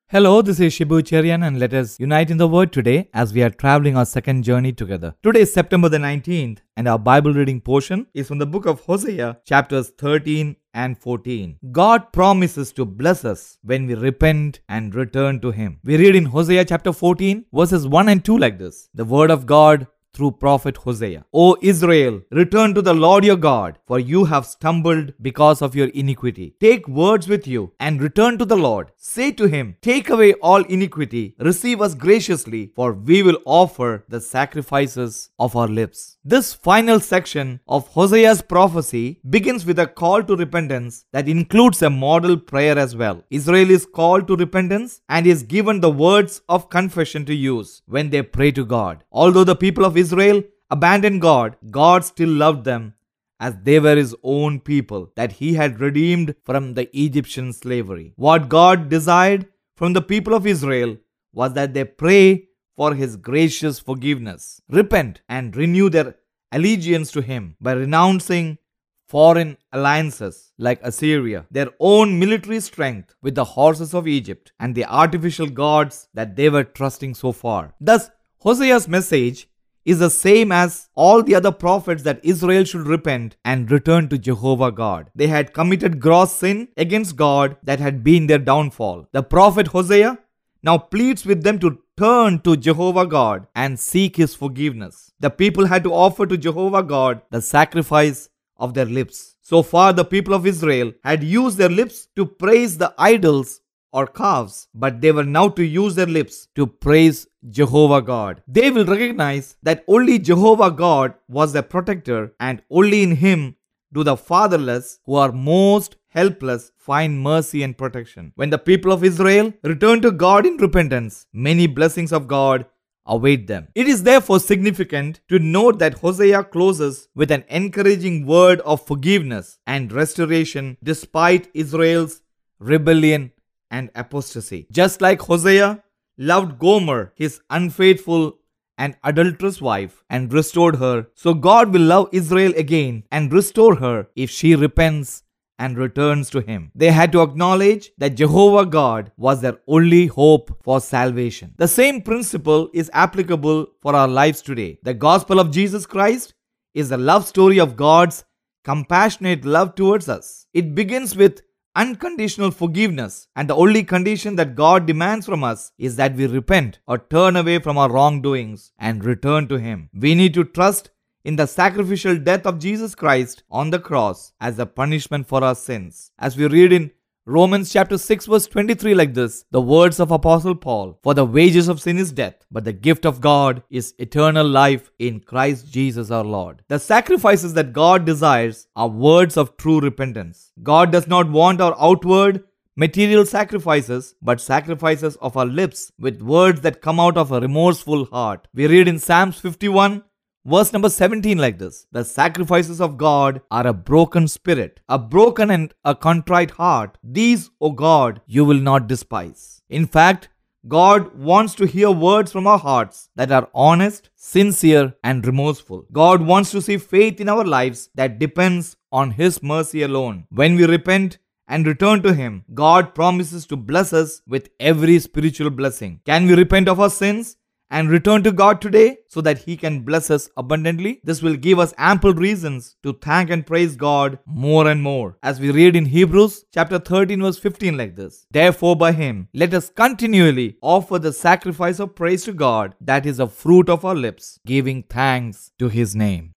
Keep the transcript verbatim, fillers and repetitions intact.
Hello, this is Shibu Cherian and let us unite in the Word today as we are traveling our second journey together. Today is September the nineteenth and our Bible reading portion is from the book of Hosea, chapters thirteen and fourteen. God promises to bless us when we repent and return to Him. We read in Hosea chapter fourteen, verses one and two like this. The word of God through prophet Hosea. O Israel, return to the Lord your God, for you have stumbled because of your iniquity. Take words with you and return to the Lord. Say to him, take away all iniquity, receive us graciously, for we will offer the sacrifices of our lips. This final section of Hosea's prophecy begins with a call to repentance that includes a model prayer as well. Israel is called to repentance and is given the words of confession to use when they pray to God. Although the people of Israel abandoned God, God still loved them as they were His own people that He had redeemed from the Egyptian slavery. What God desired from the people of Israel was that they pray for His gracious forgiveness, repent and renew their allegiance to Him by renouncing foreign alliances like Assyria, their own military strength with the horses of Egypt, and the artificial gods that they were trusting so far. Thus, Hosea's message is the same as all the other prophets that Israel should repent and return to Jehovah God. They had committed gross sin against God that had been their downfall. The prophet Hosea now pleads with them to turn to Jehovah God and seek His forgiveness. The people had to offer to Jehovah God the sacrifice of their lips. So far, the people of Israel had used their lips to praise the idols or calves, but they were now to use their lips to praise Jehovah God. They will recognize that only Jehovah God was their protector, and only in Him do the fatherless who are most helpless find mercy and protection. When the people of Israel return to God in repentance, many blessings of God await them. It is therefore significant to note that Hosea closes with an encouraging word of forgiveness and restoration despite Israel's rebellion and apostasy. Just like Hosea loved Gomer, his unfaithful and adulterous wife, and restored her, so God will love Israel again and restore her if she repents and returns to Him. They had to acknowledge that Jehovah God was their only hope for salvation. The same principle is applicable for our lives today. The gospel of Jesus Christ is the love story of God's compassionate love towards us. It begins with unconditional forgiveness, and the only condition that God demands from us is that we repent or turn away from our wrongdoings and return to Him. We need to trust in the sacrificial death of Jesus Christ on the cross as a punishment for our sins. As we read in Romans chapter six verse twenty-three like this, the words of Apostle Paul, for the wages of sin is death, but the gift of God is eternal life in Christ Jesus our Lord. The sacrifices that God desires are words of true repentance. God does not want our outward material sacrifices, but sacrifices of our lips with words that come out of a remorseful heart. We read in Psalms fifty-one verse number seventeen like this, the sacrifices of God are a broken spirit, a broken and a contrite heart. These, O God, you will not despise. In fact, God wants to hear words from our hearts that are honest, sincere, and remorseful. God wants to see faith in our lives that depends on His mercy alone. When we repent and return to Him, God promises to bless us with every spiritual blessing. Can we repent of our sins and return to God today so that He can bless us abundantly? This will give us ample reasons to thank and praise God more and more. As we read in Hebrews chapter thirteen verse fifteen like this, therefore by Him let us continually offer the sacrifice of praise to God, that is the fruit of our lips, giving thanks to His name.